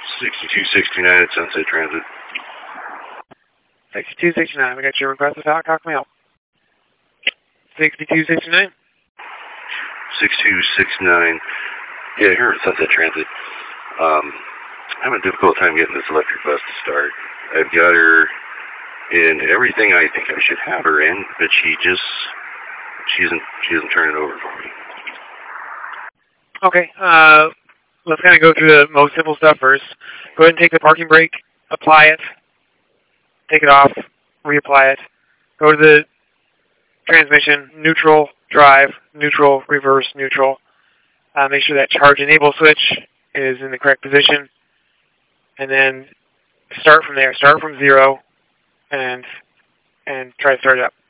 6269 at Sunset Transit. 6269, we got your request to talk. How can we help? 6269? 6269. Yeah, here at Sunset Transit. I'm having a difficult time getting this electric bus to start. I've got her in everything I think I should have her in, but she isn't turning over for me. Okay, let's kind of go through the most simple stuff first. Go ahead and take the parking brake, apply it, take it off, reapply it. Go to the transmission, neutral, drive, neutral, reverse, neutral. Make sure that charge enable switch is in the correct position. And then start from there. Start from 0 and try to start it up.